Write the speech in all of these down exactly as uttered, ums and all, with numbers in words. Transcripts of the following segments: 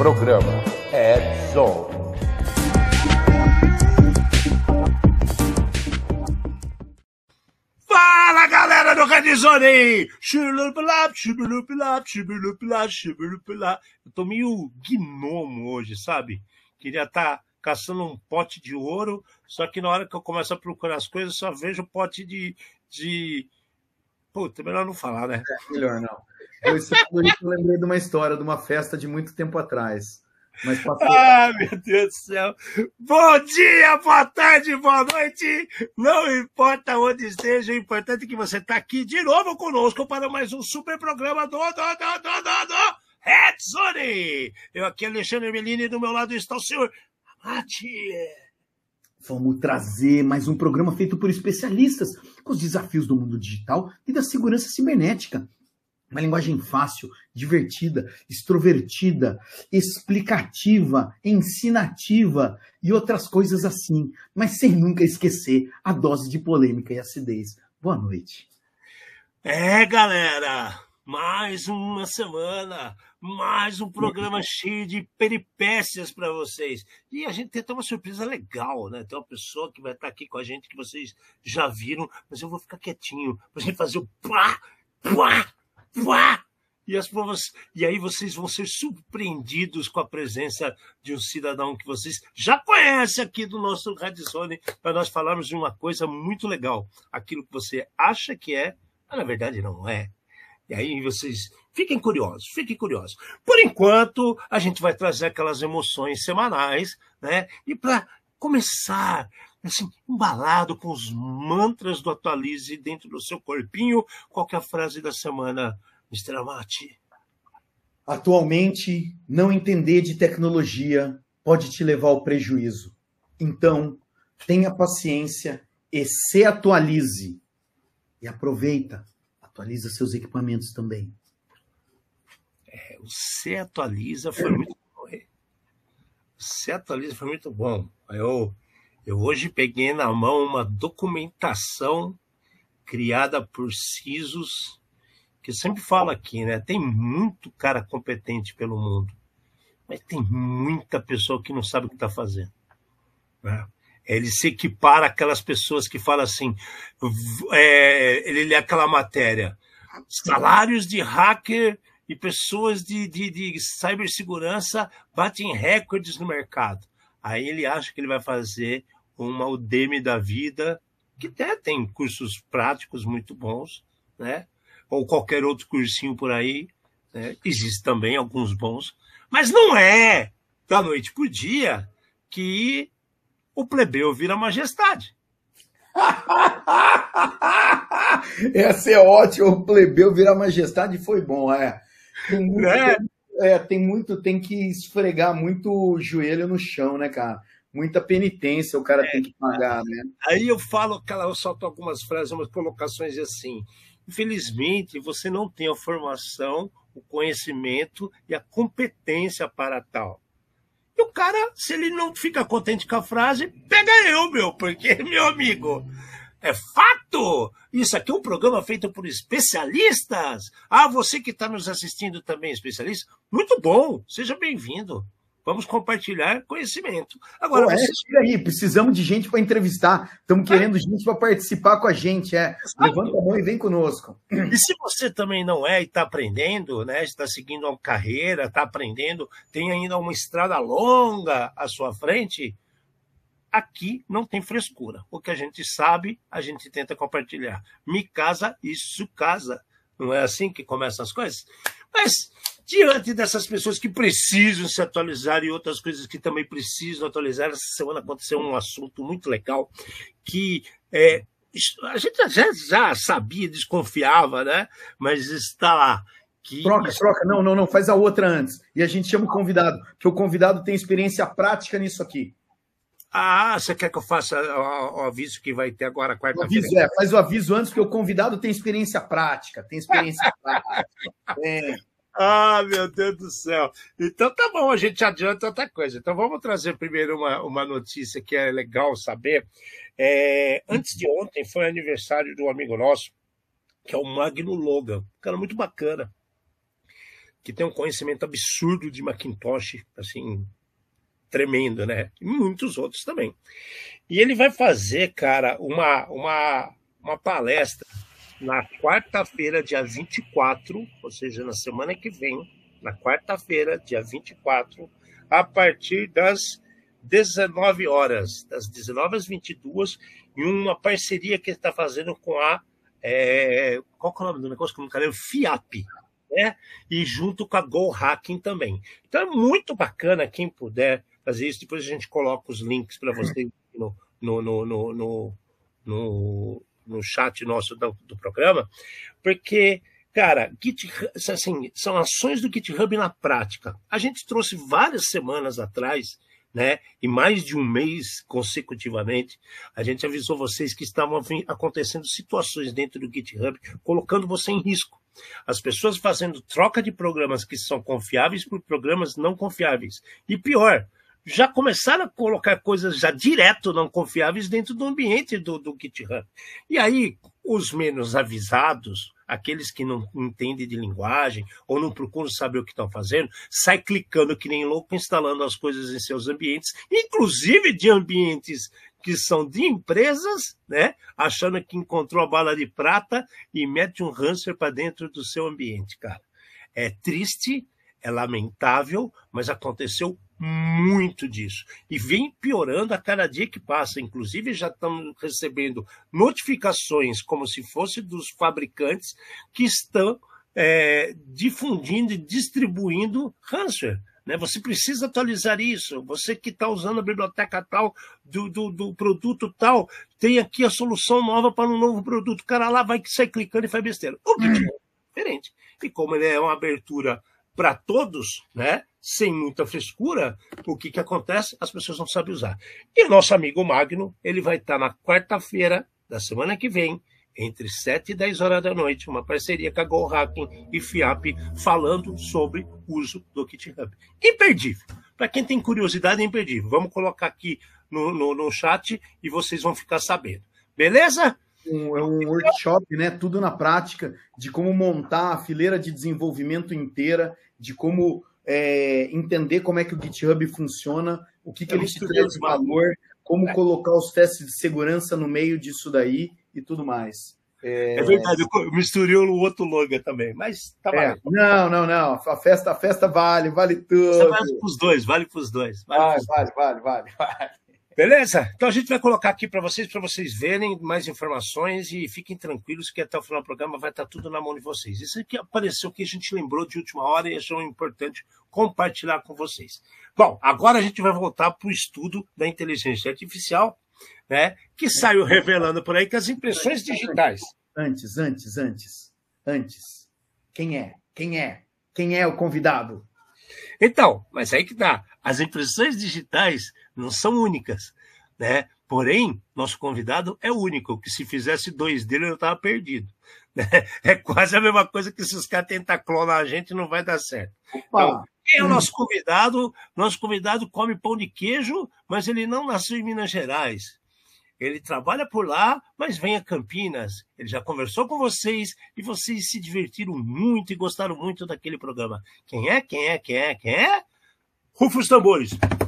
Programa Red Zone. Fala, galera do Red Zone! Chulupilap, chulupilap, chulupilap, chulupilap. Eu tô meio gnomo hoje, sabe? Queria estar caçando um pote de ouro, só que na hora que eu começo a procurar as coisas, só vejo pote de... de... Puta, melhor não falar, né? É, melhor não. Eu, eu lembrei de uma história, de uma festa de muito tempo atrás. Mas passou... Ah, meu Deus do céu! Bom dia, boa tarde, boa noite! Não importa onde esteja, o importante é que você está aqui de novo conosco para mais um super programa do, do, do, do, do, do Red Zone! Eu aqui, Alexandre Melini, e do meu lado está o senhor Mati. Vamos trazer mais um programa feito por especialistas com os desafios do mundo digital e da segurança cibernética. Uma linguagem fácil, divertida, extrovertida, explicativa, ensinativa e outras coisas assim, mas sem nunca esquecer a dose de polêmica e acidez. Boa noite. É, galera, mais uma semana, mais um programa cheio de peripécias para vocês. E a gente tem até uma surpresa legal, né? Tem uma pessoa que vai estar aqui com a gente que vocês já viram, mas eu vou ficar quietinho para a gente fazer o pá, pá, Uá! E, as, e aí vocês vão ser surpreendidos com a presença de um cidadão que vocês já conhecem aqui do nosso Red Zone, para nós falarmos de uma coisa muito legal. Aquilo que você acha que é, mas na verdade não é. E aí vocês fiquem curiosos, fiquem curiosos. Por enquanto, a gente vai trazer aquelas emoções semanais, né? E para começar... assim, embalado com os mantras do Atualize dentro do seu corpinho. Qual que é a frase da semana, mister Amati? Atualmente, não entender de tecnologia pode te levar ao prejuízo. Então, tenha paciência e se atualize. E aproveita, atualiza seus equipamentos também. É, o se atualiza foi muito bom. O se atualiza foi muito bom. Eu... Eu hoje peguei na mão uma documentação criada por C I S Os, que eu sempre falo aqui, né? Tem muito cara competente pelo mundo, mas tem muita pessoa que não sabe o que está fazendo, né? Ele se equipara àquelas pessoas que falam assim, é, ele lê aquela matéria, salários de hacker e pessoas de, de, de cibersegurança batem recordes no mercado. Aí ele acha que ele vai fazer uma Udemy da vida, que até tem cursos práticos muito bons, né? Ou qualquer outro cursinho por aí, né? Existem também alguns bons, mas não é da noite pro dia que o plebeu vira majestade. Essa é ótima, o plebeu vira majestade foi bom, é. Tem muito, é. É, tem muito, tem que esfregar muito o joelho no chão, né, cara? Muita penitência o cara é, tem que pagar, né? Aí eu falo, eu solto algumas frases, umas colocações assim. Infelizmente, você não tem a formação, o conhecimento e a competência para tal. E o cara, se ele não fica contente com a frase, pega eu, meu, porque, meu amigo... É fato! Isso aqui é um programa feito por especialistas. Ah, você que está nos assistindo também é especialista? Muito bom, seja bem-vindo. Vamos compartilhar conhecimento. Agora, Pô, é, você... chega aí, precisamos de gente para entrevistar. Estamos querendo ah. gente para participar com a gente. É. Levanta a mão e vem conosco. E se você também não é e está aprendendo, né? Está seguindo uma carreira, está aprendendo, tem ainda uma estrada longa à sua frente... Aqui não tem frescura. O que a gente sabe, a gente tenta compartilhar. Me casa, isso casa. Não é assim que começam as coisas? Mas, diante dessas pessoas que precisam se atualizar e outras coisas que também precisam atualizar, essa semana aconteceu um assunto muito legal que é, a gente já, já sabia, desconfiava, né? Mas está lá. Que troca, isso... troca. Não, não, não. Faz a outra antes. E a gente chama o convidado, porque o convidado tem experiência prática nisso aqui. Ah, você quer que eu faça o, o aviso que vai ter agora quarta-feira? É, faz o aviso antes, porque o convidado tem experiência prática. Tem experiência prática. É. Ah, meu Deus do céu. Então tá bom, a gente adianta outra coisa. Então vamos trazer primeiro uma, uma notícia que é legal saber. É, antes de ontem foi aniversário de um amigo nosso, que é o Magno Logan. Um cara muito bacana. que tem um conhecimento absurdo de Macintosh, assim, tremendo, né? E muitos outros também. E ele vai fazer, cara, uma, uma, uma palestra na quarta-feira, dia vinte e quatro, ou seja, na semana que vem, na quarta-feira, dia vinte e quatro, a partir das dezenove horas, das dezenove às vinte e duas, em uma parceria que ele está fazendo com a... É, qual que é o nome do negócio que eu nunca lembro? FIAP, né? E junto com a Go Hacking também. Então é muito bacana quem puder fazer isso. Depois a gente coloca os links para vocês no, no, no, no, no, no, no chat nosso do, do programa, porque, cara, GitHub, assim, são ações do GitHub na prática. A gente trouxe várias semanas atrás, né, e mais de um mês consecutivamente, a gente avisou vocês que estavam acontecendo situações dentro do GitHub, colocando você em risco. As pessoas fazendo troca de programas que são confiáveis por programas não confiáveis. E pior, já começaram a colocar coisas já direto não confiáveis dentro do ambiente do, do GitHub. E aí, os menos avisados, aqueles que não entendem de linguagem ou não procuram saber o que estão fazendo, sai clicando que nem louco, instalando as coisas em seus ambientes, inclusive de ambientes que são de empresas, né? Achando que encontrou a bala de prata e mete um ransomware para dentro do seu ambiente, cara. É triste, é lamentável, mas aconteceu muito disso. E vem piorando a cada dia que passa. Inclusive, já estamos recebendo notificações, como se fosse dos fabricantes, que estão é, difundindo e distribuindo ransomware. Né? Você precisa atualizar isso. Você que está usando a biblioteca tal, do, do, do produto tal, tem aqui a solução nova para um novo produto. O cara lá vai sair clicando e faz besteira. O que é diferente. E como ele é uma abertura para todos, né? Sem muita frescura, o que, que acontece? As pessoas não sabem usar. E o nosso amigo Magno, ele vai estar na quarta-feira da semana que vem, entre sete e dez horas da noite, uma parceria com a Go Hacking e FIAP, falando sobre o uso do GitHub. Imperdível. Para quem tem curiosidade, é imperdível. Vamos colocar aqui no, no, no chat e vocês vão ficar sabendo. Beleza? Um, é um workshop, né? Tudo na prática, de como montar a fileira de desenvolvimento inteira, de como é, entender como é que o GitHub funciona, o que, que ele te traz de valor, como é. colocar os testes de segurança no meio disso daí e tudo mais. É, é verdade, eu misturei o outro logo também, mas tá é, não, não, não, a festa, a festa vale, vale tudo. Você vale para os dois, vale para os dois. Vale, vale, vale, vale, vale, vale. Beleza? Então a gente vai colocar aqui para vocês, para vocês verem mais informações e fiquem tranquilos que até o final do programa vai estar tudo na mão de vocês. Isso aqui apareceu que a gente lembrou de última hora e achou importante compartilhar com vocês. Bom, agora a gente vai voltar para o estudo da inteligência artificial, né, que saiu revelando por aí que as impressões digitais... Antes, antes, antes, antes. Quem é? Quem é? Quem é o convidado? Então, mas aí que tá. As impressões digitais não são únicas, né? Porém, nosso convidado é único, que se fizesse dois dele, eu estava perdido. Né? É quase a mesma coisa que se os caras tentarem clonar a gente, não vai dar certo. Então, quem é o nosso convidado? Nosso convidado come pão de queijo, mas ele não nasceu em Minas Gerais. Ele trabalha por lá, mas vem a Campinas. Ele já conversou com vocês e vocês se divertiram muito e gostaram muito daquele programa. Quem é? Quem é? Quem é? Quem é? Rufa os tambores.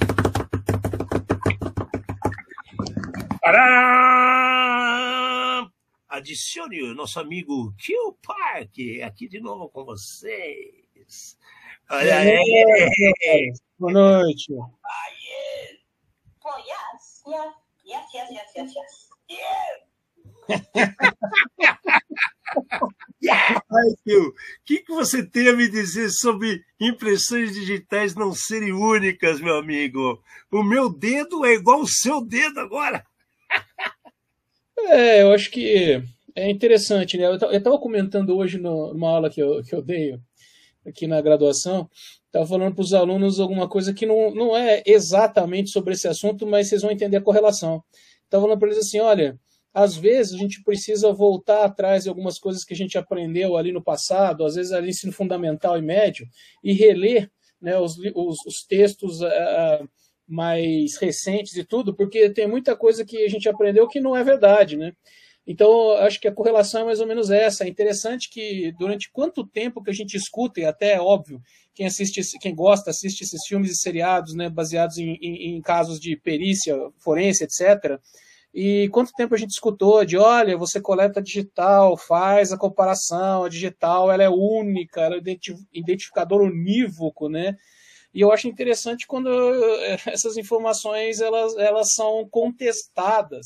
Pará! Adicione o nosso amigo Kill Park aqui de novo com vocês. Olha aí! Boa noite. Aí! Oh, yes, yeah. Yes, yes, yes, yes, yes. Yeah. Ai, Phil, o que, que você tem a me dizer sobre impressões digitais não serem únicas, meu amigo? O meu dedo é igual o seu dedo agora. É, eu acho que é interessante, né? Eu estava comentando hoje no, numa aula que eu, que eu dei aqui na graduação, estava falando para os alunos alguma coisa que não, não é exatamente sobre esse assunto, mas vocês vão entender a correlação. Estava falando para eles assim, olha, às vezes a gente precisa voltar atrás de algumas coisas que a gente aprendeu ali no passado, às vezes ali no ensino fundamental e médio, e reler, né, os, os, os textos uh, mais recentes e tudo, porque tem muita coisa que a gente aprendeu que não é verdade, né? Então, acho que a correlação é mais ou menos essa. É interessante que durante quanto tempo que a gente escuta, e até é óbvio, quem assiste, quem gosta, assiste esses filmes e seriados, né, baseados em, em, em casos de perícia, forense, etcétera. E quanto tempo a gente escutou de, olha, você coleta digital, faz a comparação, a digital ela é única, ela é identificador unívoco, né? E eu acho interessante quando essas informações elas, elas são contestadas.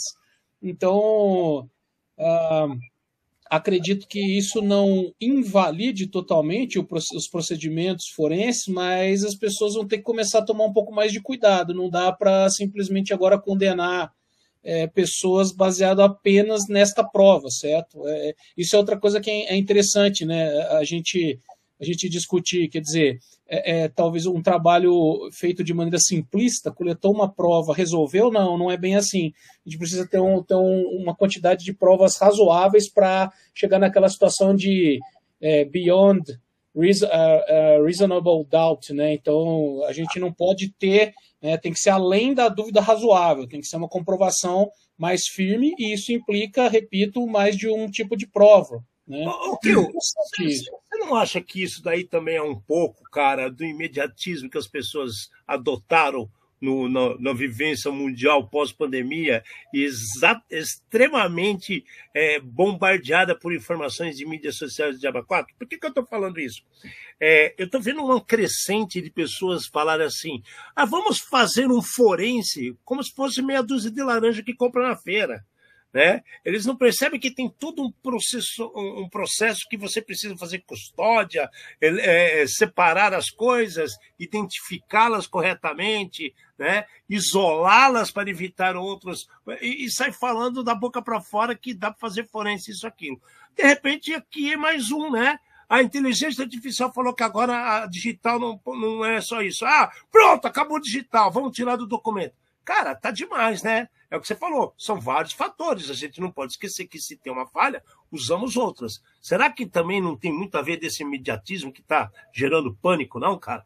Então, ah, acredito que isso não invalide totalmente o, os procedimentos forenses, mas as pessoas vão ter que começar a tomar um pouco mais de cuidado. Não dá para simplesmente agora condenar é, pessoas baseado apenas nesta prova, certo? É, isso é outra coisa que é interessante, né? A gente, a gente discutir, quer dizer, é, é, talvez um trabalho feito de maneira simplista, coletou uma prova, resolveu? Não, não é bem assim. A gente precisa ter, um, ter um, uma quantidade de provas razoáveis para chegar naquela situação de é, beyond reason, uh, uh, reasonable doubt, né? Então, a gente não pode ter, né, tem que ser além da dúvida razoável, tem que ser uma comprovação mais firme, e isso implica, repito, mais de um tipo de prova. Né? Ô, ô, Kio, você, você não acha que isso daí também é um pouco, cara, do imediatismo que as pessoas adotaram no, no, na vivência mundial pós-pandemia, exa- extremamente é, bombardeada por informações de mídias sociais de aba quatro? Por que, que eu estou falando isso? É, eu estou vendo uma crescente de pessoas falarem assim, ah, vamos fazer um forense como se fosse meia dúzia de laranja que compra na feira. Né? Eles não percebem que tem todo um processo, um processo que você precisa fazer custódia, é, é, separar as coisas, identificá-las corretamente, né? Isolá-las para evitar outros, e, e sai falando da boca para fora que dá para fazer forense isso, aquilo. De repente, aqui é mais um, né? A inteligência artificial falou que agora a digital não, não é só isso. Ah, pronto, acabou o digital, vamos tirar do documento. Cara, tá demais, né? É o que você falou, são vários fatores, a gente não pode esquecer que se tem uma falha, usamos outras. Será que também não tem muito a ver desse imediatismo que está gerando pânico, não, cara?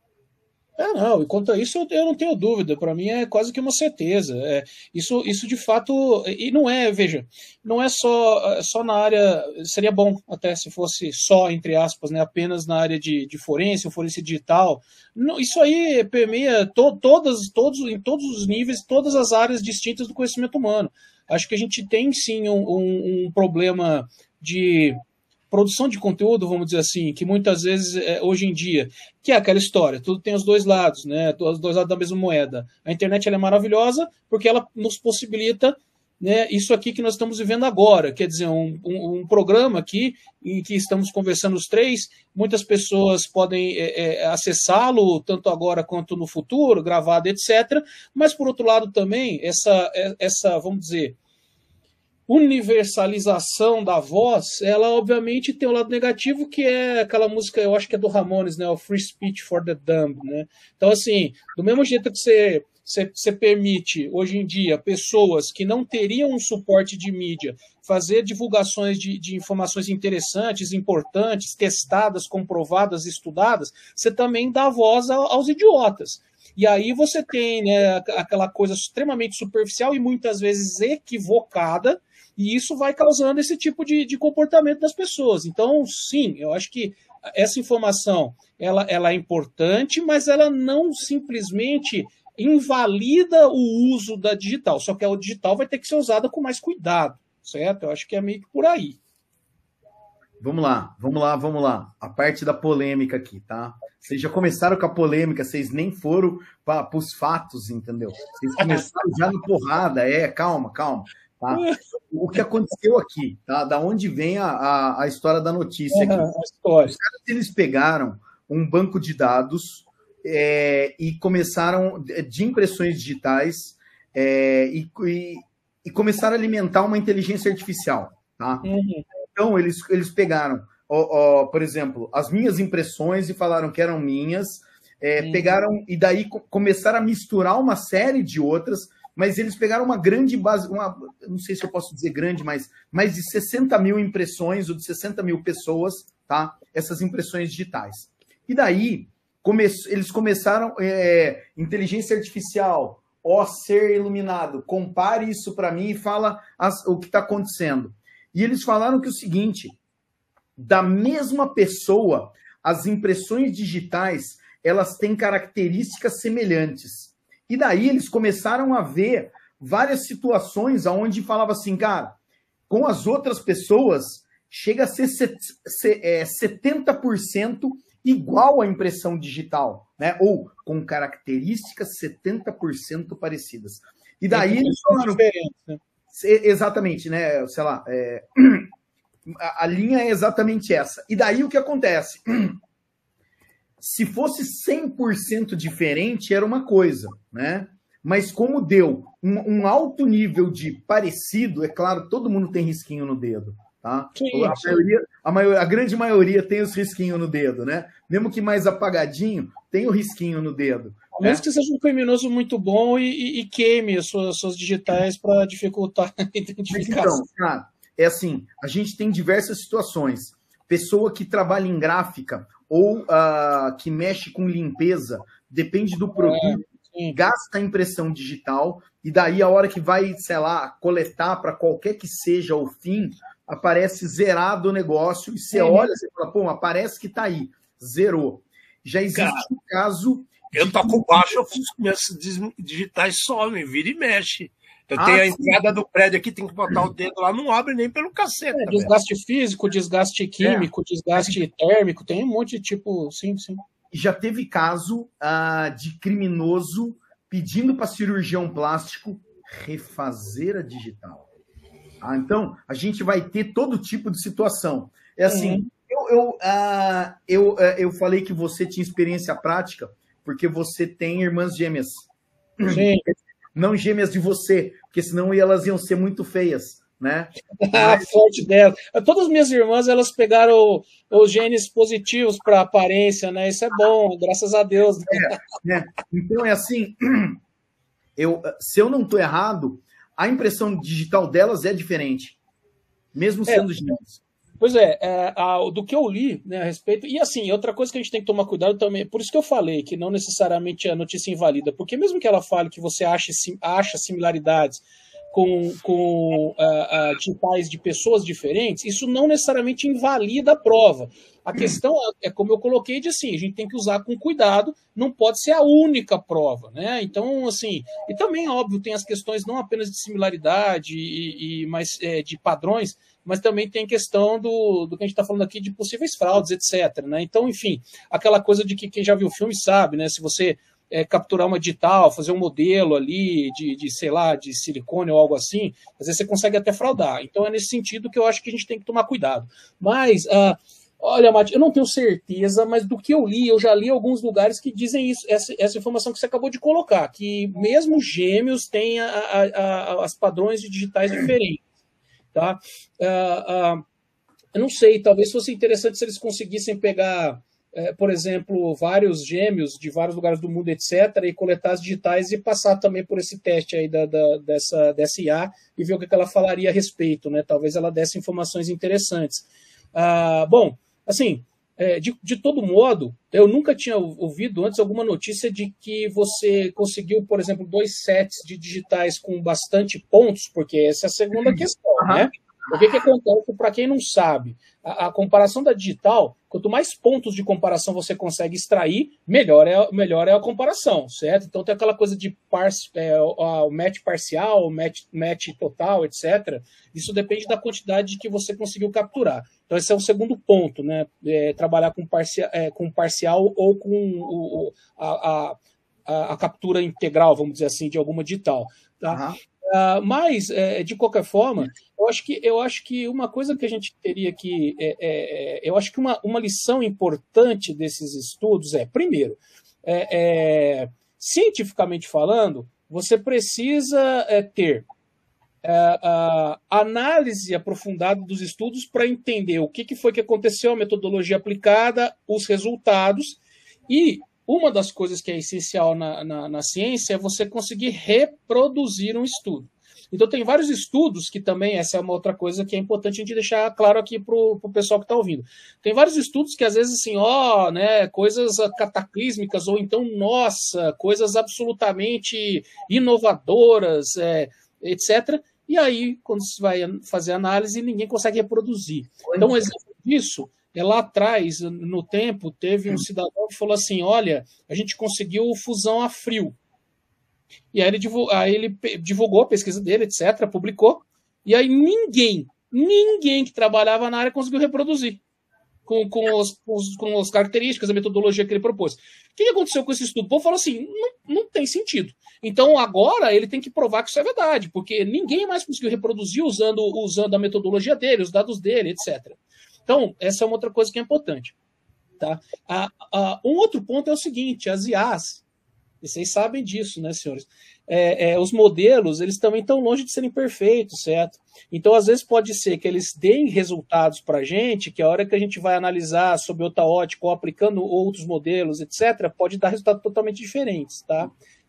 É, não, e quanto a isso eu, eu não tenho dúvida, para mim é quase que uma certeza. É, isso, isso de fato, e não é, veja, não é só, só na área, seria bom até se fosse só, entre aspas, né, apenas na área de, de forense, ou forense digital. Não, isso aí permeia to, todas, todos, em todos os níveis, todas as áreas distintas do conhecimento humano. Acho que a gente tem sim um, um, um problema de produção de conteúdo, vamos dizer assim, que muitas vezes, é, hoje em dia, que é aquela história, tudo tem os dois lados, né, os dois lados da mesma moeda. A internet ela é maravilhosa porque ela nos possibilita, né, isso aqui que nós estamos vivendo agora, quer dizer, um, um, um programa aqui em que estamos conversando os três, muitas pessoas podem é, é, acessá-lo, tanto agora quanto no futuro, gravado, etcétera, mas, por outro lado, também, essa, essa vamos dizer, universalização da voz, ela obviamente tem um lado negativo, que é aquela música, eu acho que é do Ramones, né, o Free Speech for the Dumb, né? Então, assim, do mesmo jeito que você, você, você permite, hoje em dia, pessoas que não teriam um suporte de mídia fazer divulgações de, de informações interessantes, importantes, testadas, comprovadas, estudadas, você também dá voz a, aos idiotas. E aí você tem, né, aquela coisa extremamente superficial e muitas vezes equivocada, e isso vai causando esse tipo de, de comportamento das pessoas. Então, sim, eu acho que essa informação ela, ela é importante, mas ela não simplesmente invalida o uso da digital, só que a digital vai ter que ser usada com mais cuidado, certo? Eu acho que é meio que por aí. Vamos lá, vamos lá, vamos lá. A parte da polêmica aqui, tá? Vocês já começaram com a polêmica, vocês nem foram para os fatos, entendeu? Vocês começaram já na porrada, é, calma, calma. Tá? O que aconteceu aqui, tá? Da onde vem a, a, a história da notícia aqui? Uhum, a história. Os caras, eles pegaram um banco de dados é, e começaram, de impressões digitais, é, e, e, e começaram a alimentar uma inteligência artificial, tá? Uhum. Então, eles, eles pegaram, ó, ó, por exemplo, as minhas impressões e falaram que eram minhas, é, uhum. pegaram e daí começaram a misturar uma série de outras, mas eles pegaram uma grande base, uma, não sei se eu posso dizer grande, mas mais de sessenta mil impressões ou de sessenta mil pessoas, tá? Essas impressões digitais. E daí, come, eles começaram, é, inteligência artificial, ó ser iluminado, compare isso para mim e fala as, o que está acontecendo. E eles falaram que é o seguinte, da mesma pessoa, as impressões digitais, elas têm características semelhantes. E daí eles começaram a ver várias situações onde falava assim, cara, com as outras pessoas, chega a ser setenta por cento igual à impressão digital, né? Ou com características setenta por cento parecidas. E daí eles falaram... Exatamente, né? Sei lá, é... a, a linha é exatamente essa. E daí o que acontece? Se fosse cem por cento diferente, era uma coisa, né? Mas como deu um, um alto nível de parecido, é claro, todo mundo tem risquinho no dedo, tá? Sim, a, maioria, a, maioria, a grande maioria tem os risquinhos no dedo, né? Mesmo que mais apagadinho, tem o risquinho no dedo. A menos né? que seja um criminoso muito bom e, e, e queime as suas, suas digitais para dificultar a identificação. Mas então, cara, é assim, a gente tem diversas situações. Pessoa que trabalha em gráfica ou uh, que mexe com limpeza, depende do produto, é, gasta a impressão digital, e daí a hora que vai, sei lá, coletar para qualquer que seja o fim, aparece zerado o negócio, e você é, olha, você fala, pô, aparece que tá aí, zerou. Já existe cara, um caso... Eu toco baixo, eu fiz minhas digitais somem, vira e mexe. Eu ah, tenho a entrada sim. do prédio aqui, tem que botar o dedo lá, não abre nem pelo cacete. É, desgaste velho. físico, desgaste químico, é. desgaste térmico, tem um monte de tipo, sim, sim. Já teve caso uh, de criminoso pedindo para cirurgião plástico refazer a digital. Ah, então, a gente vai ter todo tipo de situação. É assim, uhum. eu, eu, uh, eu, uh, eu falei que você tinha experiência prática porque você tem irmãs gêmeas. Sim. Não gêmeas de você, porque senão elas iam ser muito feias, né? A sorte dela. Todas as minhas irmãs, elas pegaram os genes positivos para aparência, né? Isso é bom, graças a Deus. É, né? Então é assim, eu, se eu não estou errado, a impressão digital delas é diferente, mesmo sendo é. gêmeas. Pois é, é a, do que eu li, né, a respeito... E assim, outra coisa que a gente tem que tomar cuidado também, por isso que eu falei que não necessariamente a notícia invalida, porque mesmo que ela fale que você ache, acha similaridades com, com uh, uh, digitais de pessoas diferentes, isso não necessariamente invalida a prova. A questão é, como eu coloquei, de assim, a gente tem que usar com cuidado, não pode ser a única prova, né? Então, assim, e também, óbvio, tem as questões não apenas de similaridade, e, e, mas é, de padrões, mas também tem questão do, do que a gente está falando aqui de possíveis fraudes, etcétera, né? Então, enfim, aquela coisa de que quem já viu o filme sabe, né? Se você é, capturar uma digital, fazer um modelo ali de, de, sei lá, de silicone ou algo assim, às vezes você consegue até fraudar. Então, é nesse sentido que eu acho que a gente tem que tomar cuidado. Mas... Uh, Olha, Mati, eu não tenho certeza, mas do que eu li, eu já li alguns lugares que dizem isso, essa, essa informação que você acabou de colocar, que mesmo gêmeos têm a, a, a, as padrões de digitais diferentes. Tá? Uh, uh, eu não sei, talvez fosse interessante se eles conseguissem pegar, uh, por exemplo, vários gêmeos de vários lugares do mundo, etcétera, e coletar as digitais e passar também por esse teste aí da, da, dessa, dessa I A e ver o que ela falaria a respeito, né? Talvez ela desse informações interessantes. Uh, bom, assim, é, de, de todo modo, eu nunca tinha ouvido antes alguma notícia de que você conseguiu, por exemplo, dois sets de digitais com bastante pontos, porque essa é a segunda questão, uhum. né? O que, que acontece, para quem não sabe, a, a comparação da digital, quanto mais pontos de comparação você consegue extrair, melhor é, melhor é a comparação, certo? Então tem aquela coisa de par, é, o match parcial, match, match total, etcétera. Isso depende da quantidade que você conseguiu capturar. Então esse é o segundo ponto, né? É, trabalhar com, parcia, é, com parcial ou com o, a, a, a captura integral, vamos dizer assim, de alguma digital. Tá? Uhum. Uh, mas, é, de qualquer forma, eu acho que, eu acho que uma coisa que a gente teria que... É, é, eu acho que uma, uma lição importante desses estudos é, primeiro, é, é, cientificamente falando, você precisa é, ter é, a análise aprofundada dos estudos para entender o que, que foi que aconteceu, a metodologia aplicada, os resultados, e uma das coisas que é essencial na, na, na ciência é você conseguir reproduzir um estudo. Então, tem vários estudos que também, essa é uma outra coisa que é importante a gente deixar claro aqui para o pessoal que está ouvindo. Tem vários estudos que, às vezes, assim, ó, né, coisas cataclísmicas, ou então, nossa, coisas absolutamente inovadoras, é, etcétera. e aí, quando se vai fazer análise, ninguém consegue reproduzir. Então, um exemplo disso é lá atrás, no tempo, teve um cidadão que falou assim, olha, a gente conseguiu fusão a frio. E aí ele, divulgou, aí ele divulgou a pesquisa dele, etcétera, publicou, e aí ninguém, ninguém que trabalhava na área conseguiu reproduzir com, com, os, com, os, com as características, a metodologia que ele propôs. O que aconteceu com esse estudo? O povo falou assim, não, não tem sentido. Então agora ele tem que provar que isso é verdade, porque ninguém mais conseguiu reproduzir usando, usando a metodologia dele, os dados dele, etcétera. Então, essa é uma outra coisa que é importante. Tá? A, a, um outro ponto é o seguinte, as I As, e vocês sabem disso, né, senhores? É, é, os modelos, eles também estão longe de serem perfeitos, certo? Então, às vezes pode ser que eles deem resultados para a gente, que a hora que a gente vai analisar sob outra ótica ou aplicando outros modelos, etcétera, pode dar resultados totalmente diferentes, tá?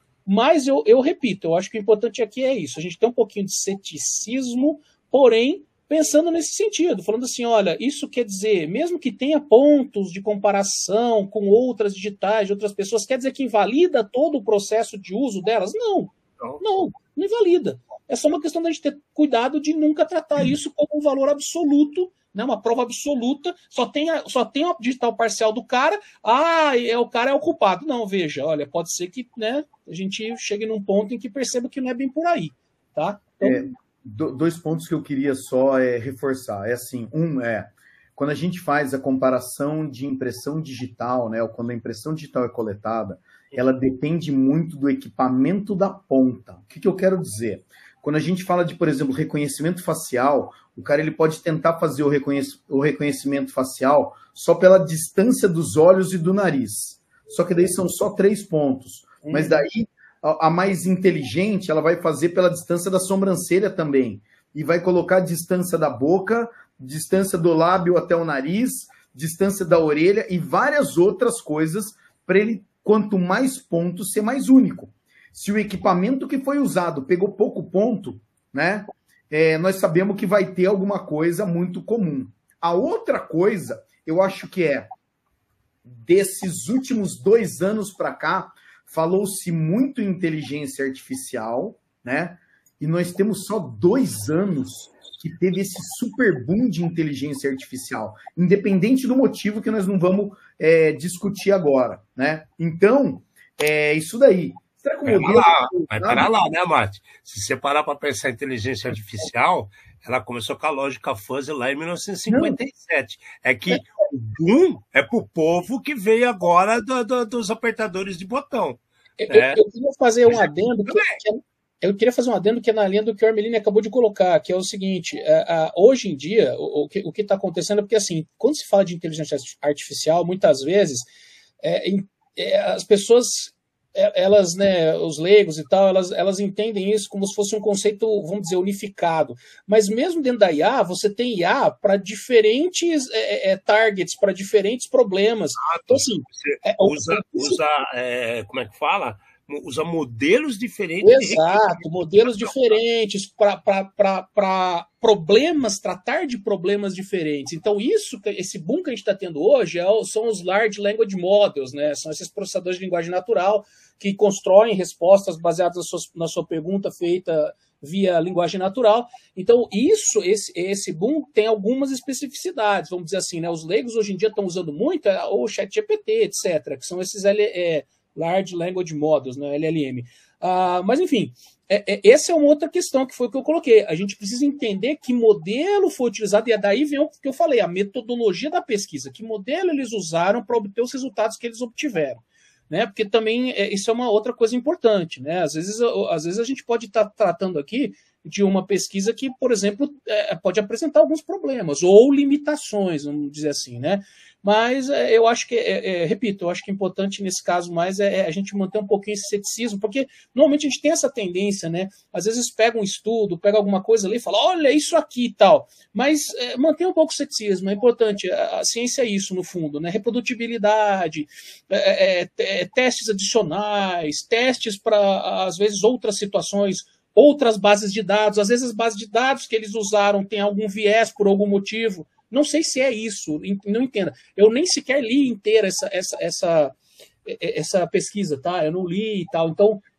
Mas eu, eu repito, eu acho que o importante aqui é isso, a gente tem um pouquinho de ceticismo, porém, pensando nesse sentido, falando assim, olha, isso quer dizer, mesmo que tenha pontos de comparação com outras digitais de outras pessoas, quer dizer que invalida todo o processo de uso delas? Não, não, não invalida. É só uma questão da gente ter cuidado de nunca tratar isso como um valor absoluto, né, uma prova absoluta, só tem, a, só tem a digital parcial do cara, ah, é, o cara é o culpado. Não, veja, olha, pode ser que, né, a gente chegue num ponto em que perceba que não é bem por aí, tá? Então, é... Dois pontos que eu queria só é, reforçar. É assim, um é, quando a gente faz a comparação de impressão digital, né, ou quando a impressão digital é coletada, ela depende muito do equipamento da ponta. O que, que eu quero dizer? Quando a gente fala de, por exemplo, reconhecimento facial, o cara ele pode tentar fazer o, reconhec- o reconhecimento facial só pela distância dos olhos e do nariz. Só que daí são só três pontos. Mas daí a mais inteligente, ela vai fazer pela distância da sobrancelha também. E vai colocar a distância da boca, distância do lábio até o nariz, distância da orelha e várias outras coisas para ele, quanto mais pontos, ser mais único. Se o equipamento que foi usado pegou pouco ponto, né, é, nós sabemos que vai ter alguma coisa muito comum. A outra coisa, eu acho que é, desses últimos dois anos para cá, falou-se muito em inteligência artificial, né? E nós temos só dois anos que teve esse super boom de inteligência artificial, independente do motivo que nós não vamos é, discutir agora, né? Então, é isso daí. Será que o modelo... Lá, vai parar lá, né, Mate? Se você parar para pensar em inteligência artificial, ela começou com a lógica fuzzy lá em mil novecentos e cinquenta e sete. Não. É que o boom é para o povo que veio agora do, do, dos apertadores de botão. Eu, é. eu queria fazer um adendo que, que é, eu queria fazer um adendo que é na linha do que o Armelini acabou de colocar, que é o seguinte, é, é, hoje em dia, o, o que está acontecendo é porque, assim, quando se fala de inteligência artificial, muitas vezes, é, é, as pessoas... elas, né, os leigos e tal, elas, elas entendem isso como se fosse um conceito, vamos dizer, unificado. Mas mesmo dentro da I A, você tem I A para diferentes é, é, targets, para diferentes problemas. Então, assim... É, usa, usa é, como é que fala? Usa modelos diferentes. Exato, modelos diferentes para problemas, tratar de problemas diferentes. Então, isso, esse boom que a gente está tendo hoje é, são os Large Language Models, né? São esses processadores de linguagem natural que constroem respostas baseadas na sua, na sua pergunta feita via linguagem natural. Então, isso, esse, esse boom tem algumas especificidades, vamos dizer assim, né? Os leigos hoje em dia estão usando muito o ChatGPT, etcétera, que são esses L, é, Large Language Models, né, L L M. Uh, mas, enfim, é, é, essa é uma outra questão que foi o que eu coloquei. A gente precisa entender que modelo foi utilizado, e daí vem o que eu falei, a metodologia da pesquisa. Que modelo eles usaram para obter os resultados que eles obtiveram. Né? Porque também é, isso é uma outra coisa importante. Né? Às vezes, às vezes a gente pode estar tá tratando aqui de uma pesquisa que, por exemplo, é, pode apresentar alguns problemas ou limitações, vamos dizer assim, né? Mas é, eu acho que, é, é, repito, eu acho que é importante nesse caso mais é, é a gente manter um pouquinho esse ceticismo, porque normalmente a gente tem essa tendência, né? Às vezes pega um estudo, pega alguma coisa ali e fala, olha, isso aqui e tal. Mas é, manter um pouco o ceticismo, é importante. A, a ciência é isso, no fundo, né? Reprodutibilidade, é, é, é, testes adicionais, testes para, às vezes, outras situações, outras bases de dados. Às vezes as bases de dados que eles usaram têm algum viés por algum motivo. Não sei se é isso, não entenda. Eu nem sequer li inteira essa, essa, essa, essa pesquisa, tá? Eu não li e tal. Então,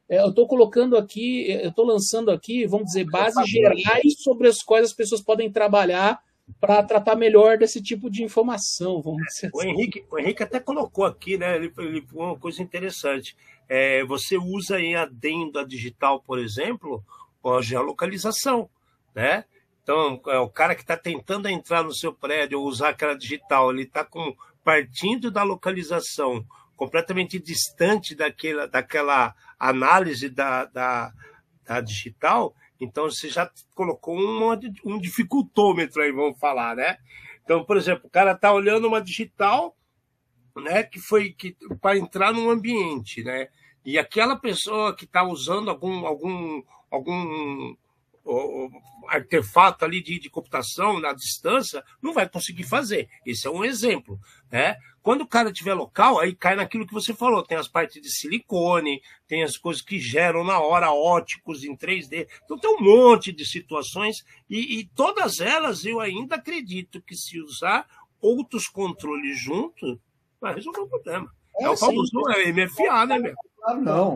É, eu estou colocando aqui, eu estou lançando aqui, vamos dizer, bases gerais sobre as quais as pessoas podem trabalhar para tratar melhor desse tipo de informação, vamos dizer O assim. Henrique, o Henrique até colocou aqui, né? Ele, ele uma coisa interessante. É, você usa em adenda digital, por exemplo, a geolocalização, né? Então, é, o cara que está tentando entrar no seu prédio ou usar aquela digital, ele está com, partindo da localização completamente distante daquela, daquela análise da, da, da digital, então você já colocou um, um dificultômetro aí, vamos falar, né? Então, por exemplo, o cara está olhando uma digital, né, que foi que, para entrar num ambiente, né? E aquela pessoa que está usando algum, algum, algum o, artefato ali de, de computação na distância, não vai conseguir fazer. Esse é um exemplo, né? Quando o cara estiver local, aí cai naquilo que você falou, tem as partes de silicone, tem as coisas que geram na hora óticos em três D, então tem um monte de situações, e, e todas elas eu ainda acredito que se usar outros controles juntos, vai resolver o problema. É, é o famoso M F A, né, meu? Claro, não.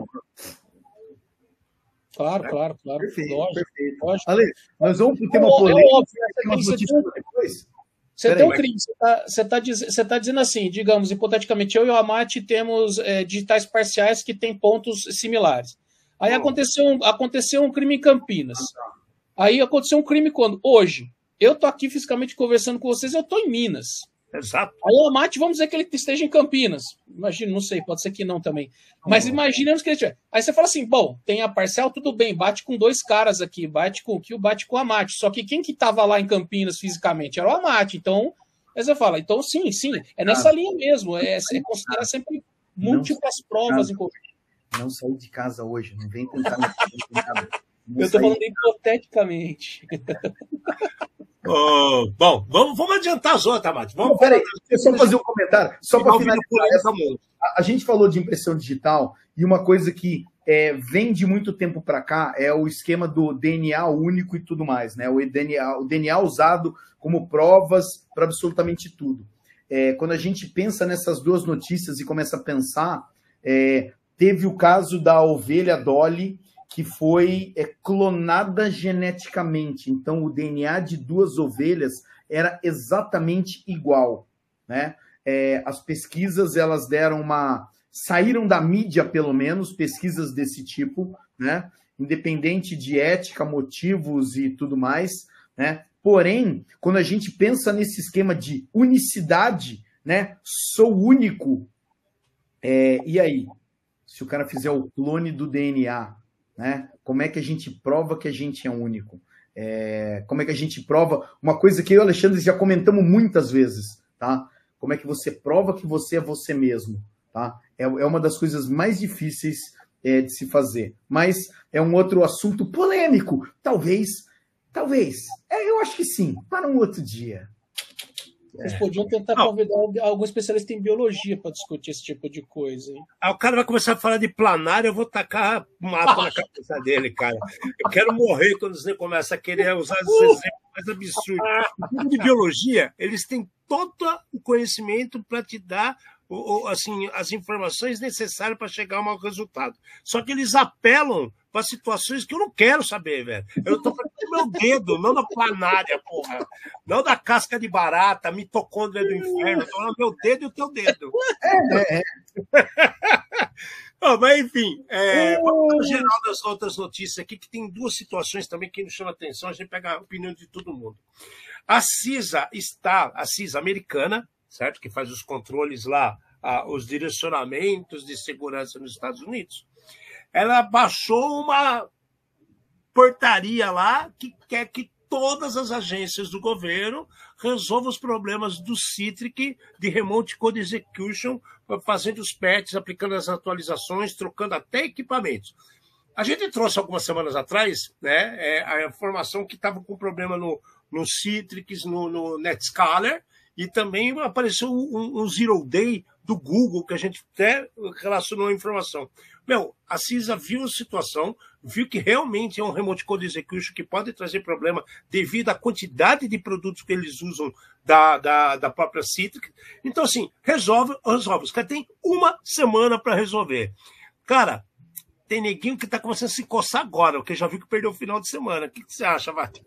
Claro, claro, claro. Perfeito, lógico, perfeito. lógico. Ale, nós vamos ter uma É polêmica, óbvio, tem umas você notícias tem- depois. Você Peraí, tem um mas- crime, você está você tá diz, você tá dizendo assim, digamos, hipoteticamente, eu e o Amati temos é, digitais parciais que têm pontos similares. Aí Hum. aconteceu, um, aconteceu um crime em Campinas. Aí aconteceu um crime quando? Hoje. Eu tô aqui fisicamente conversando com vocês, eu tô em Minas. Exato. Aí o Amati, vamos dizer que ele esteja em Campinas. Imagina, não sei, pode ser que não também. Mas imaginemos que ele estiver. Aí você fala assim, bom, tem a parcial, tudo bem, bate com dois caras aqui, bate com o Kio, bate com o Amati. Só que quem que estava lá em Campinas fisicamente era o Amati. Então, aí você fala, então sim, sim, é nessa linha mesmo, é, é considerar sempre múltiplas provas em conjunto. Não saí de casa hoje, não vem tentar me nada. Não Eu tô saí. falando hipoteticamente. Oh, bom, vamos, vamos adiantar as outras, Mate. Vamos Não, peraí, deixa eu só fazer um comentário, só para finalizar. finalizar. Essa... A, a gente falou de impressão digital e uma coisa que é, vem de muito tempo para cá é o esquema do D N A único e tudo mais, né? O D N A, o D N A usado como provas para absolutamente tudo. É, quando a gente pensa nessas duas notícias e começa a pensar, é, teve o caso da ovelha Dolly, que foi é, clonada geneticamente. Então, o D N A de duas ovelhas era exatamente igual, né? É, as pesquisas, elas deram uma... saíram da mídia, pelo menos, pesquisas desse tipo, né? Independente de ética, motivos e tudo mais, né? Porém, quando a gente pensa nesse esquema de unicidade, né? Sou único. É, e aí? Se o cara fizer o clone do D N A, né? Como é que a gente prova que a gente é único? É, como é que a gente prova uma coisa que eu e o Alexandre já comentamos muitas vezes, tá? Como é que você prova que você é você mesmo, tá? É, é uma das coisas mais difíceis é, de se fazer. Mas é um outro assunto polêmico. Talvez, talvez. É, eu acho que sim, para um outro dia. Vocês podiam tentar Não. convidar algum especialista em biologia para discutir esse tipo de coisa, hein? Aí o cara vai começar a falar de planário, eu vou tacar mato na cabeça dele, cara. Eu quero morrer quando você começa a querer usar esses exemplos mais absurdos. O grupo de biologia, eles têm todo o conhecimento para te dar o, o, assim, as informações necessárias para chegar a um resultado. Só que eles apelam para situações que eu não quero saber, velho. Eu estou falando do meu dedo, não da planária, porra. Não da casca de barata, mitocôndria do inferno. Eu tô falando do meu dedo e o teu dedo. É, é. Não, mas enfim, é, vamos no geral das outras notícias aqui, que tem duas situações também que nos chamam a atenção, a gente pega a opinião de todo mundo. A CISA está, a CISA americana, certo? Que faz os controles lá, ah, os direcionamentos de segurança nos Estados Unidos, ela baixou uma portaria lá que quer que todas as agências do governo resolvam os problemas do Citric, de Remote Code Execution, fazendo os patches, aplicando as atualizações, trocando até equipamentos. A gente trouxe algumas semanas atrás, né, é, a informação que estava com problema no, no Citrix, no, no NetScaler, e também apareceu um, um Zero Day do Google, que a gente até relacionou a informação. Meu, a CISA viu a situação, viu que realmente é um Remote Code Execution que pode trazer problema devido à quantidade de produtos que eles usam da, da, da própria Citrix. Então, assim, resolve, resolve. Os caras têm uma semana para resolver. Cara, tem neguinho que está começando a se coçar agora, porque já viu que perdeu o final de semana. O que, que você acha, Mate?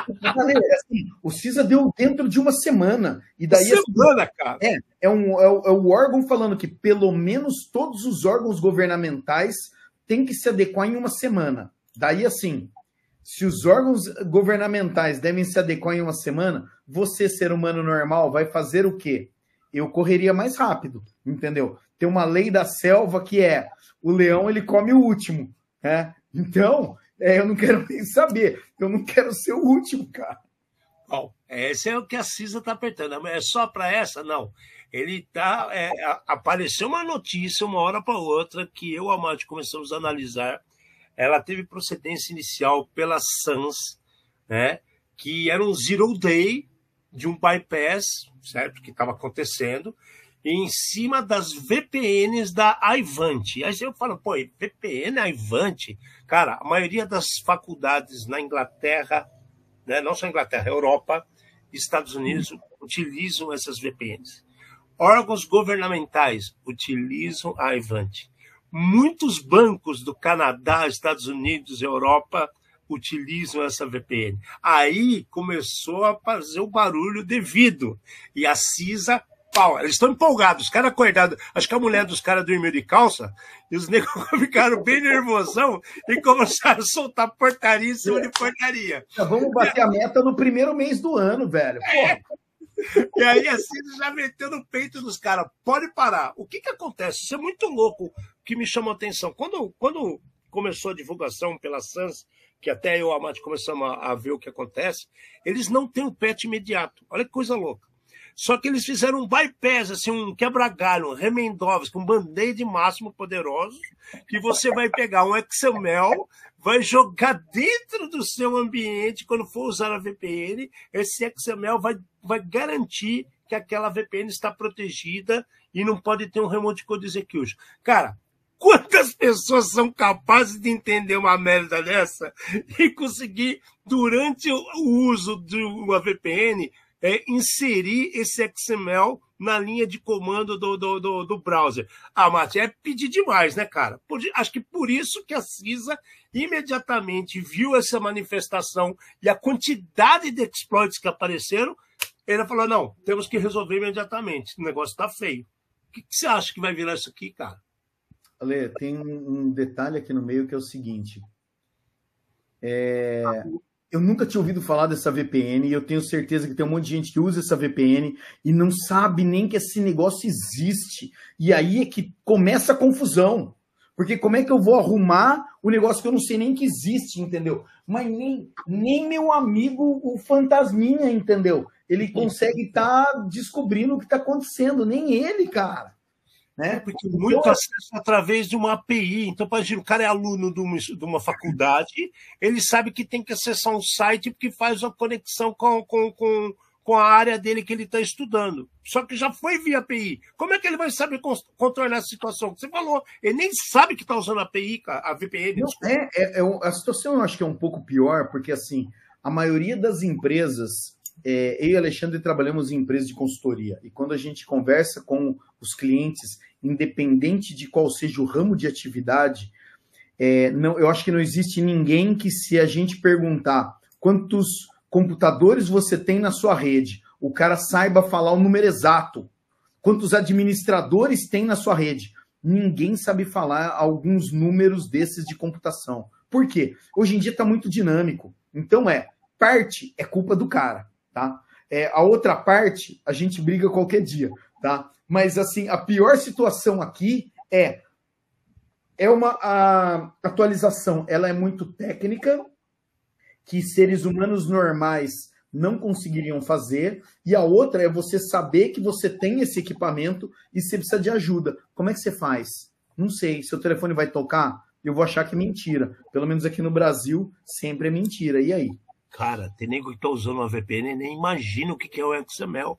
Assim, o CISA deu dentro de uma semana. E daí, semana, assim, cara. É, é, um, é, o, é o órgão falando que pelo menos todos os órgãos governamentais têm que se adequar em uma semana. Daí, assim, se os órgãos governamentais devem se adequar em uma semana, você, ser humano normal, vai fazer o quê? Eu correria mais rápido, entendeu? Tem uma lei da selva que é o leão, ele come o último, né? Então, é, eu não quero nem saber. Eu não quero ser o último, cara. Bom, esse é o que a CISA está apertando. É só para essa? Não. Ele tá, é, apareceu uma notícia uma hora para outra que eu e a Mate começamos a analisar. Ela teve procedência inicial pela SANS, né? Que era um zero day de um bypass, certo? Que estava acontecendo, em cima das V P Ns da Aivante. Aí eu falo, pô, V P N Aivante? Cara, a maioria das faculdades na Inglaterra, né, não só Inglaterra, Europa, Estados Unidos, utilizam essas V P Ns. Órgãos governamentais utilizam a Aivante. Muitos bancos do Canadá, Estados Unidos, Europa, utilizam essa V P N. Aí começou a fazer o barulho devido. E a CISA, pau, eles estão empolgados, os caras acordados. Acho que a mulher dos caras dormiu de calça, e os negros ficaram bem nervosão e começaram a soltar porcaria em cima de porcaria. Já vamos bater a meta no primeiro mês do ano, velho. É. E aí a CISA já meteu no peito dos caras. Pode parar. O que, que acontece? Isso é muito louco, que me chamou a atenção. Quando, quando começou a divulgação pela SANS, que até eu e a Mate começamos a, a ver o que acontece, eles não têm o patch imediato. Olha que coisa louca. Só que eles fizeram um bypass, assim, um quebra-galho, um remendovas, com um band-aid máximo poderoso, que você vai pegar um X M L, vai jogar dentro do seu ambiente, quando for usar a V P N, esse X M L vai, vai garantir que aquela V P N está protegida e não pode ter um remote code execution. Cara, quantas pessoas são capazes de entender uma merda dessa e conseguir, durante o uso de uma V P N, é, inserir esse X M L na linha de comando do, do, do, do browser? Ah, Mate, é pedir demais, né, cara? Por, acho que por isso que a CISA imediatamente viu essa manifestação e a quantidade de exploits que apareceram, ele falou, não, temos que resolver imediatamente, o negócio tá feio. O que, que você acha que vai virar isso aqui, cara? Ale, tem um detalhe aqui no meio que é o seguinte. É... Eu nunca tinha ouvido falar dessa V P N e eu tenho certeza que tem um monte de gente que usa essa V P N e não sabe nem que esse negócio existe. E aí é que começa a confusão. Porque como é que eu vou arrumar o negócio que eu não sei nem que existe, entendeu? Mas nem, nem meu amigo, o Fantasminha, entendeu? Ele consegue estar tá descobrindo o que está acontecendo. Nem ele, cara. Né? Porque muito então, acesso através de uma A P I. Então, imagina, o cara é aluno de uma, de uma faculdade, ele sabe que tem que acessar um site porque faz uma conexão com, com, com, com a área dele que ele está estudando. Só que já foi via A P I. Como é que ele vai saber contornar essa situação? Você falou, ele nem sabe que está usando a A P I, a V P N. Não, é, é, é, a situação eu acho que é um pouco pior, porque assim, a maioria das empresas... É, eu e Alexandre trabalhamos em empresas de consultoria e quando a gente conversa com os clientes, independente de qual seja o ramo de atividade, é, não, eu acho que não existe ninguém que, se a gente perguntar quantos computadores você tem na sua rede, o cara saiba falar o número exato, quantos administradores tem na sua rede. Ninguém sabe falar alguns números desses de computação. Por quê? Hoje em dia está muito dinâmico. Então é, parte é culpa do cara. Tá? É, a outra parte, a gente briga qualquer dia, tá? Mas, assim, a pior situação aqui é, é uma a atualização, ela é muito técnica, que seres humanos normais não conseguiriam fazer, e a outra é você saber que você tem esse equipamento e você precisa de ajuda. Como é que você faz? Não sei, seu telefone vai tocar? Eu vou achar que é mentira. Pelo menos aqui no Brasil, sempre é mentira. E aí? Cara, tem nego que está usando uma V P N e nem imagina o que é o X M L.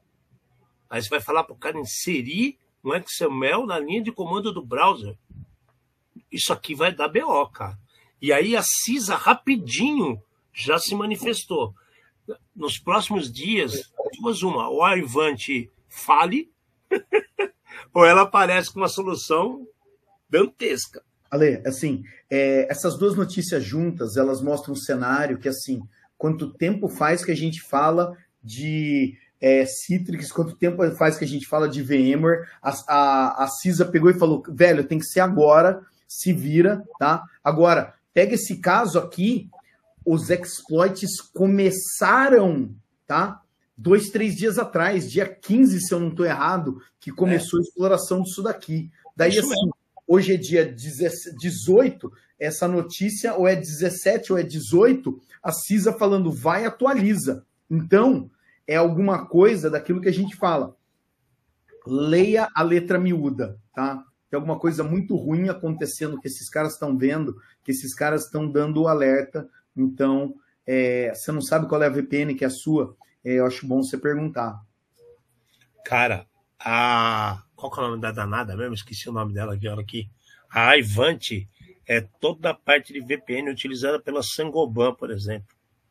Aí você vai falar para o cara inserir um X M L na linha de comando do browser. Isso aqui vai dar B O, cara. E aí a CISA rapidinho já se manifestou. Nos próximos dias, duas uma, ou a Aivante fale, ou ela aparece com uma solução dantesca. Ale, assim, é, essas duas notícias juntas, elas mostram um cenário que, assim, quanto tempo faz que a gente fala de é, Citrix, quanto tempo faz que a gente fala de VMware, a, a, a CISA pegou e falou, velho, tem que ser agora, se vira, tá? Agora, pega esse caso aqui, os exploits começaram, tá? Dois, três dias atrás, dia quinze, se eu não estou errado, que começou é. a exploração disso daqui. Daí, Isso assim, mesmo. Hoje é dia dezoito, essa notícia, ou é dezessete ou é dezoito, a CISA falando, vai, atualiza. Então, é alguma coisa daquilo que a gente fala. Leia a letra miúda, tá? Tem alguma coisa muito ruim acontecendo que esses caras estão vendo, que esses caras estão dando o alerta. Então, é, você não sabe qual é a V P N que é a sua? É, eu acho bom você perguntar. Cara, a... qual que é o nome da danada mesmo? Esqueci o nome dela aqui. A Ivanti é toda a parte de V P N utilizada pela Sangoban, por exemplo.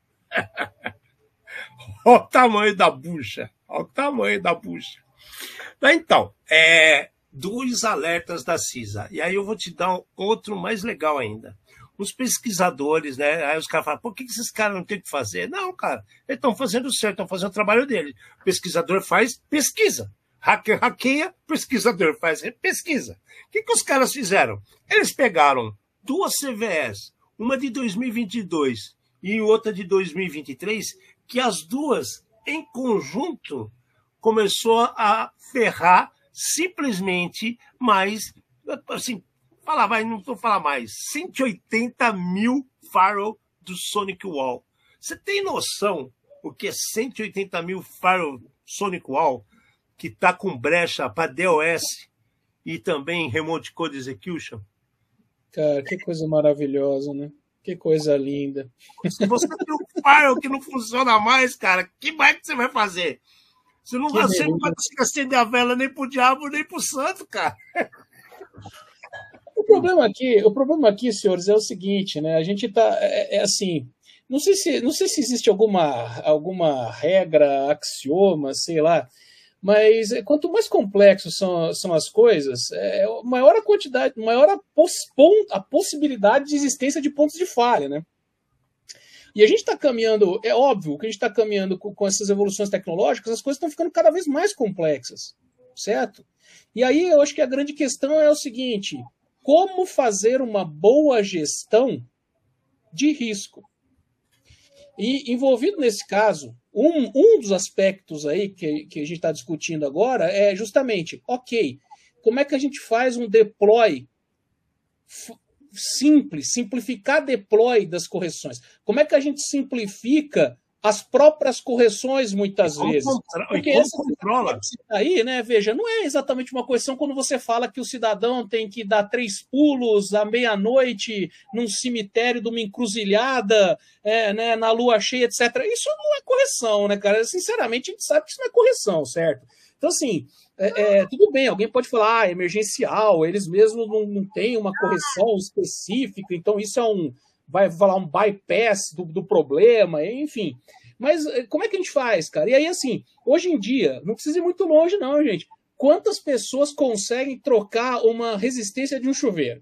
Olha o tamanho da bucha. Olha o tamanho da bucha. Então, é, dois alertas da CISA. E aí eu vou te dar outro mais legal ainda. Os pesquisadores, né? Aí os caras falam, por que esses caras não têm o que fazer? Não, cara, eles estão fazendo certo, estão fazendo o trabalho deles. O pesquisador faz pesquisa. Hacker hackeia, pesquisador faz pesquisa. O que, que os caras fizeram? Eles pegaram duas C V Es, uma de dois mil e vinte e dois e outra de dois mil e vinte e três, que as duas, em conjunto, começou a ferrar simplesmente mais, assim, falar, vai, não vou falar mais, cento e oitenta mil firewall do Sonic Wall. Você tem noção o que é cento e oitenta mil firewall Sonic Wall, que está com brecha para DOS e também Remote Code Execution? Cara, que coisa maravilhosa, né? Que coisa linda. Se você tem um firewall que não funciona mais, cara, que mais que você vai fazer? Você não, você não vai conseguir acender a vela nem pro diabo, nem pro santo, cara. O problema aqui, o problema aqui, senhores, é o seguinte, né? A gente tá, é, é assim, não sei se, não sei se existe alguma, alguma regra, axioma, sei lá, mas quanto mais complexos são, são as coisas, é, maior a quantidade, maior a, poss, a possibilidade de existência de pontos de falha, né? E a gente está caminhando, é óbvio que a gente está caminhando com, com essas evoluções tecnológicas, as coisas estão ficando cada vez mais complexas, certo? E aí eu acho que a grande questão é o seguinte: como fazer uma boa gestão de risco? E envolvido nesse caso, um, um dos aspectos aí que, que a gente está discutindo agora é justamente, ok, como é que a gente faz um deploy simples, simplificar deploy das correções? Como é que a gente simplifica as próprias correções muitas como vezes? Contra... Porque essa controla aí, né, veja, não é exatamente uma correção quando você fala que o cidadão tem que dar três pulos à meia-noite num cemitério de uma encruzilhada, é, né, na lua cheia, etcétera. Isso não é correção, né, cara? Sinceramente, a gente sabe que isso não é correção, certo? Então, assim, é, é, tudo bem, alguém pode falar, ah, emergencial, eles mesmos não, não têm uma correção específica, então isso é um, vai falar um bypass do, do problema, enfim. Mas como é que a gente faz, cara? E aí, assim, hoje em dia, não precisa ir muito longe não, gente. Quantas pessoas conseguem trocar uma resistência de um chuveiro?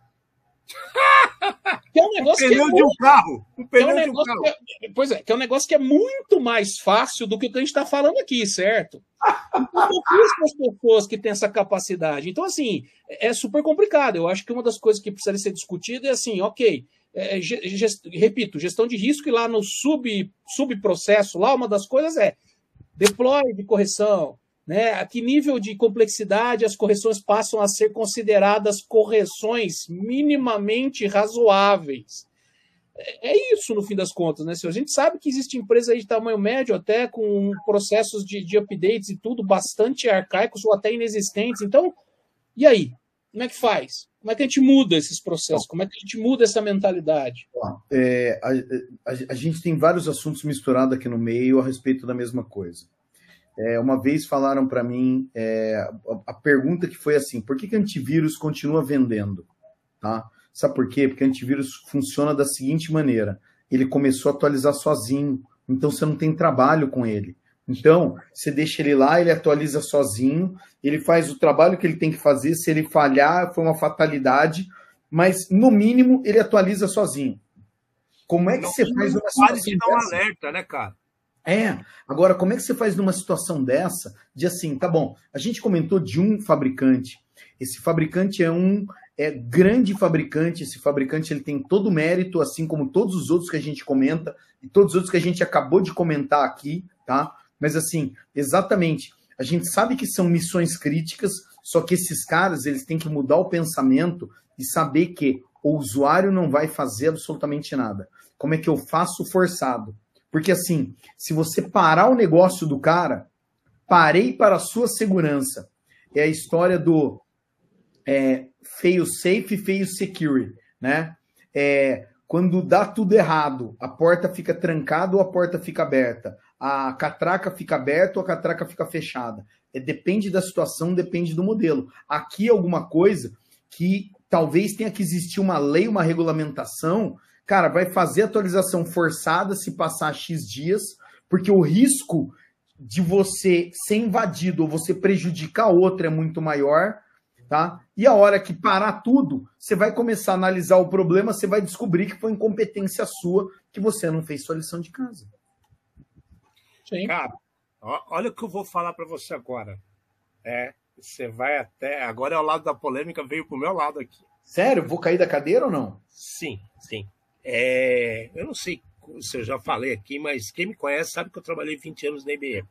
Que é um negócio um pneu que é de um muito... carro. Um pneu é um de um carro. É... Pois é, que é um negócio que é muito mais fácil do que o que a gente está falando aqui, certo? Então, pouquíssimas pessoas que têm essa capacidade. Então, assim, é super complicado. Eu acho que uma das coisas que precisa ser discutida é assim, ok, é, gest... repito, gestão de risco, e lá no sub, subprocesso, lá uma das coisas é deploy de correção, né? A que nível de complexidade as correções passam a ser consideradas correções minimamente razoáveis. É isso, no fim das contas, né, senhor? A gente sabe que existe empresa aí de tamanho médio, até com processos de, de updates e tudo bastante arcaicos ou até inexistentes. Então, e aí? Como é que faz? Como é que a gente muda esses processos? Como é que a gente muda essa mentalidade? É, a, a, a gente tem vários assuntos misturados aqui no meio a respeito da mesma coisa. É, uma vez falaram para mim, é, a, a pergunta que foi assim, por que que antivírus continua vendendo? Tá? Sabe por quê? Porque antivírus funciona da seguinte maneira, ele começou a atualizar sozinho, então você não tem trabalho com ele. Então, você deixa ele lá, ele atualiza sozinho, ele faz o trabalho que ele tem que fazer, se ele falhar, foi uma fatalidade, mas no mínimo ele atualiza sozinho. Como é que Não, você faz não numa pare situação de dar um dessa? alerta, né, cara? É, agora como é que você faz numa situação dessa, de assim, tá bom, a gente comentou de um fabricante, esse fabricante é um é, grande fabricante, esse fabricante ele tem todo o mérito, assim como todos os outros que a gente comenta, e todos os outros que a gente acabou de comentar aqui, tá? Mas assim, exatamente, a gente sabe que são missões críticas, só que esses caras, eles têm que mudar o pensamento e saber que o usuário não vai fazer absolutamente nada. Como é que eu faço forçado? Porque assim, se você parar o negócio do cara, parei para a sua segurança. É a história do é, fail safe e fail secure, né? É, quando dá tudo errado, a porta fica trancada ou a porta fica aberta, a catraca fica aberta ou a catraca fica fechada. É, depende da situação, depende do modelo. Aqui é alguma coisa que talvez tenha que existir uma lei, uma regulamentação. Cara, vai fazer atualização forçada se passar X dias, porque o risco de você ser invadido ou você prejudicar outro é muito maior, tá? E a hora que parar tudo, você vai começar a analisar o problema, você vai descobrir que foi incompetência sua, que você não fez sua lição de casa. Sim. Cara, ó, olha o que eu vou falar para você agora. É, você vai até... Agora é o lado da polêmica, veio pro meu lado aqui. Sério? Vou cair da cadeira ou não? Sim, sim. É, eu não sei se eu já falei aqui, mas quem me conhece sabe que eu trabalhei vinte anos na I B M.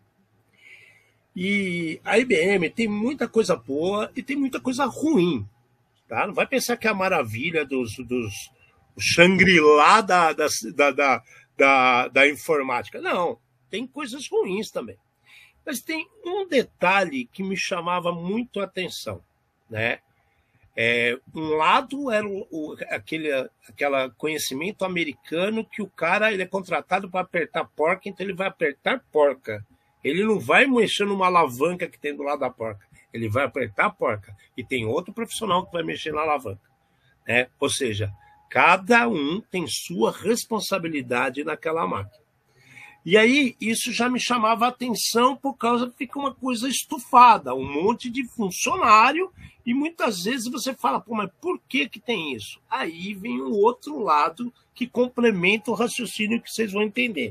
E a I B M tem muita coisa boa e tem muita coisa ruim. Tá? Não vai pensar que é a maravilha dos, dos Shangri-La da, da, da, da, da informática. Não, tem coisas ruins também. Mas tem um detalhe que me chamava muito a atenção, né? É, um lado era o, o, aquele aquela conhecimento americano que o cara ele é contratado para apertar porca, então ele vai apertar porca. Ele não vai mexer numa alavanca que tem do lado da porca. Ele vai apertar a porca. E tem outro profissional que vai mexer na alavanca. Né? Ou seja, cada um tem sua responsabilidade naquela máquina. E aí, isso já me chamava a atenção por causa que fica uma coisa estufada, um monte de funcionário, e muitas vezes você fala, pô, mas por que que tem isso? Aí vem o outro lado que complementa o raciocínio que vocês vão entender.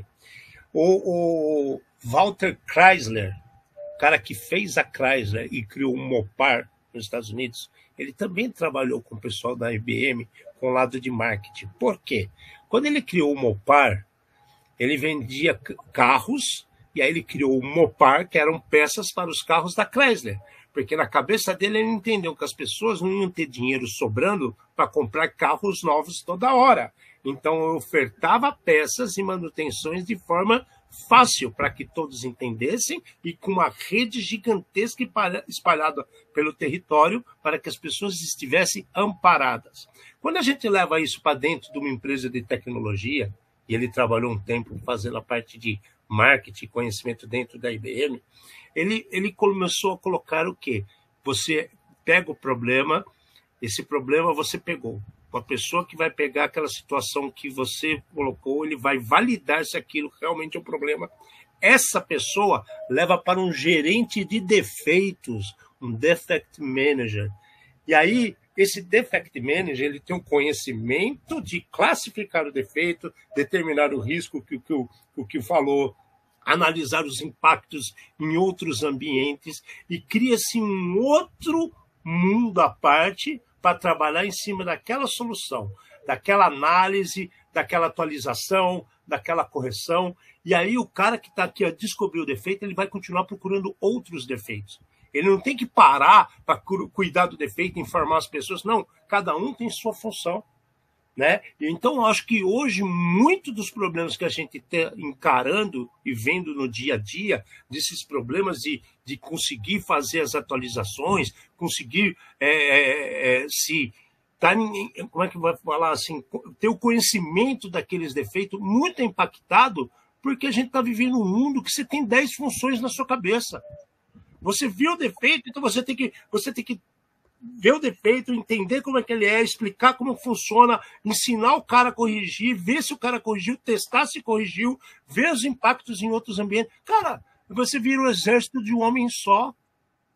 O, o Walter Chrysler, o cara que fez a Chrysler e criou o Mopar nos Estados Unidos, ele também trabalhou com o pessoal da I B M com o lado de marketing. Por quê? Quando ele criou o Mopar, ele vendia carros, e aí ele criou o Mopar, que eram peças para os carros da Chrysler. Porque na cabeça dele ele entendeu que as pessoas não iam ter dinheiro sobrando para comprar carros novos toda hora. Então eu ofertava peças e manutenções de forma fácil para que todos entendessem e com uma rede gigantesca espalhada pelo território para que as pessoas estivessem amparadas. Quando a gente leva isso para dentro de uma empresa de tecnologia, e ele trabalhou um tempo fazendo a parte de marketing e conhecimento dentro da I B M, ele, ele começou a colocar o quê? Você pega o problema, esse problema você pegou. Uma pessoa que vai pegar aquela situação que você colocou, ele vai validar se aquilo realmente é um problema. Essa pessoa leva para um gerente de defeitos, um defect manager. E aí, esse defect manager ele tem o conhecimento de classificar o defeito, determinar o risco que, que, o, o que falou, analisar os impactos em outros ambientes e cria-se um outro mundo à parte para trabalhar em cima daquela solução, daquela análise, daquela atualização, daquela correção. E aí o cara que está aqui a descobrir o defeito, ele vai continuar procurando outros defeitos. Ele não tem que parar para cuidar do defeito, informar as pessoas. Não, cada um tem sua função. Né? Então, eu acho que hoje, muito dos problemas que a gente está encarando e vendo no dia a dia, desses problemas de, de conseguir fazer as atualizações, conseguir é, é, é, se... Tá, como é que vai falar assim? Ter o conhecimento daqueles defeitos, muito impactado, porque a gente está vivendo um mundo que você tem dez funções na sua cabeça. Você viu o defeito, então você tem que, você tem que ver o defeito, entender como é que ele é, explicar como funciona, ensinar o cara a corrigir, ver se o cara corrigiu, testar se corrigiu, ver os impactos em outros ambientes. Cara, você vira o exército de um homem só.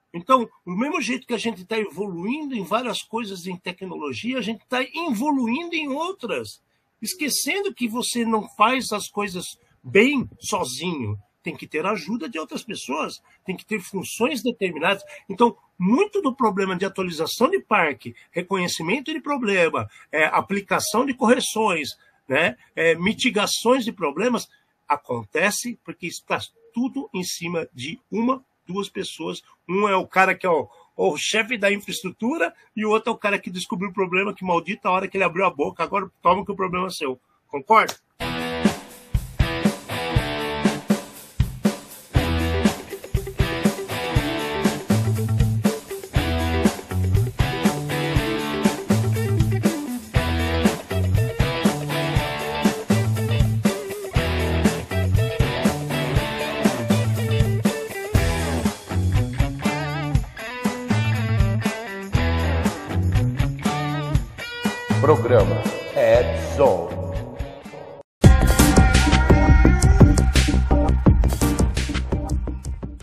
Então, do mesmo jeito que a gente está evoluindo em várias coisas em tecnologia, a gente está evoluindo em outras, esquecendo que você não faz as coisas bem sozinho. Tem que ter ajuda de outras pessoas, tem que ter funções determinadas. Então, muito do problema de atualização de parque, reconhecimento de problema, é, aplicação de correções, né, é, mitigações de problemas, acontece porque está tudo em cima de uma, duas pessoas. Um é o cara que é o, o chefe da infraestrutura e o outro é o cara que descobriu o problema, que maldita a hora que ele abriu a boca, agora toma que o problema é seu. Concorda? Programa Ed Zone.